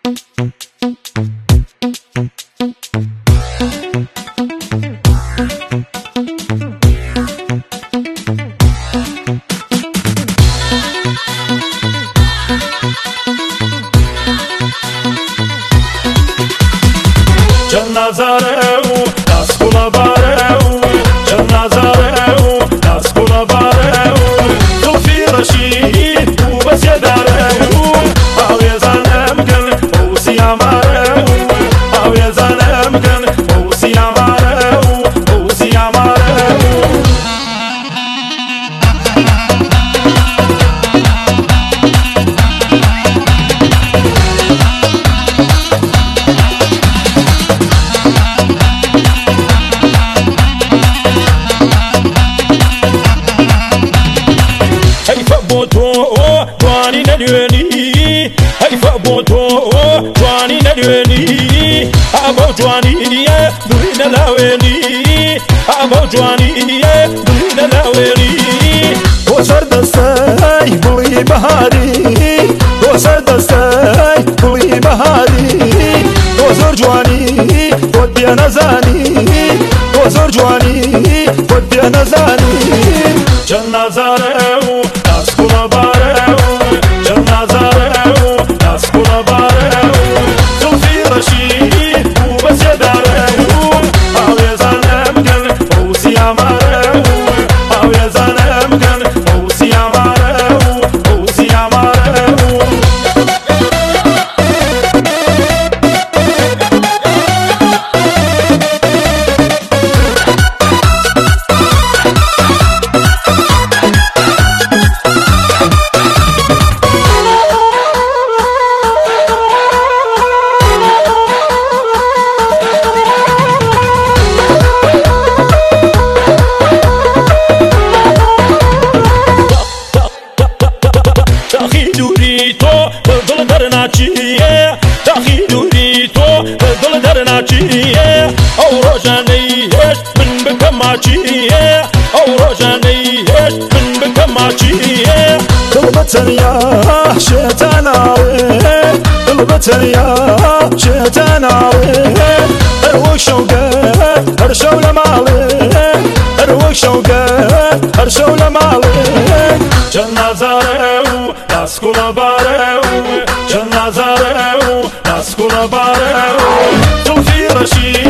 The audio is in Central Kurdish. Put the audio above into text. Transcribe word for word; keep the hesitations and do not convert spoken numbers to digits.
Nazareu, das colabareu, Can Nazareu, das colabareu, Zulfira și tu besedareu, au yezanem gen, o si amareu, au yezanem gen, o si amareu, o si amareu. Johnny Nadweni, hey for boto, Johnny Nadweni, about Johnny, yeah, doing the laweni, about Johnny, yeah, doing the laweni. Gosar the sky, buli bahari, gosar the sky, buli bahari, gosar Johnny, what be anazani, gosar Johnny, what be anazani. Can Nazareu, das colabareu, Can Nazareu, das colabareu, Zulfira și tu besedareu, au yezanem gen, o si amareu, au yezanem gen, o si amareu, o si amareu. Durito, dol darnaciye, tahi durito, dol darnaciye, au rojaneiyesh, min bekamaciye, au rojaneiyesh, min bekamaciye. Dılbıtın ya şeytan ağrı, dılbıtın ya şeytan ağrı, her vak şevke, her şevle malı, her vak şevke, her şevle malı. Can Nazareu, das colabareu, Can Nazareu, das colabareu, Zulfira și